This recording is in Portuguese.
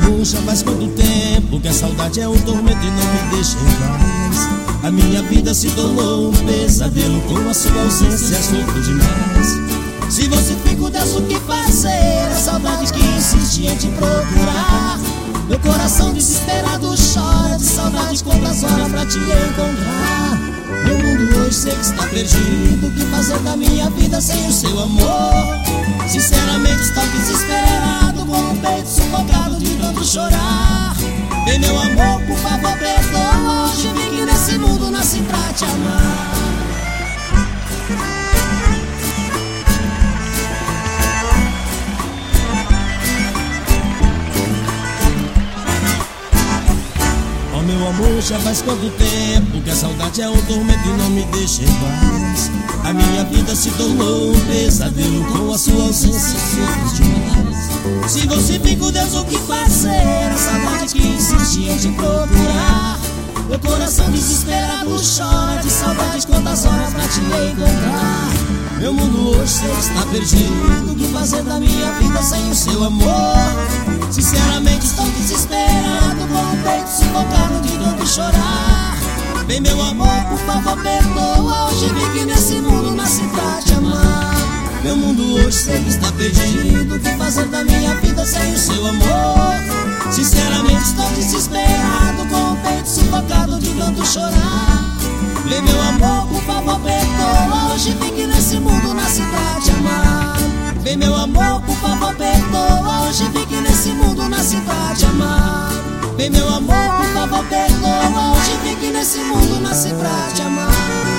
amor, já faz quanto tempo que a saudade é um tormento e não me deixa em paz. A minha vida se tornou um pesadelo, com a sua ausência sofro demais. Se você fica, Deus, o que fazer? A saudade que insiste em te procurar. Meu coração desesperado chora de saudade, conta as horas pra te encontrar. Meu mundo hoje sei que está perdido, o que fazer da minha vida sem o seu amor? Sinceramente estou desesperado, com o peito sufocado de tanto chorar. Vem, meu amor, por favor, perdoa. Hoje vim que nesse mundo nasci pra te amar. Meu amor, já faz quanto tempo que a saudade é um tormento e não me deixa em paz. A minha vida se tornou um pesadelo, com a sua ausência sofro demais. Se você fica, Deus, o que fazer? A saudade que insiste em te procurar. Meu coração desesperado chora de saudade, quantas horas pra te encontrar. Meu mundo hoje sei que está perdido, o que fazer da minha vida sem o seu amor? Sinceramente estou desesperado, com o peito sufocado de tanto chorar. Vem, meu amor, por favor, perdoa. Hoje vim que nesse mundo nasci pra te amar. Meu mundo hoje sei que está perdido, o que fazer da minha vida sem o seu amor? Sinceramente estou desesperado, com o peito sufocado de tanto chorar. Vem, meu amor, por favor, perdoa. Hoje vim que nesse mundo nasci pra te amar. Vem, meu amor, por favor, perdoa. Hoje vim que nesse mundo nasci pra te amar. Vem, meu amor, por favor, perdoa. Hoje vim que nesse mundo nasci pra te amar.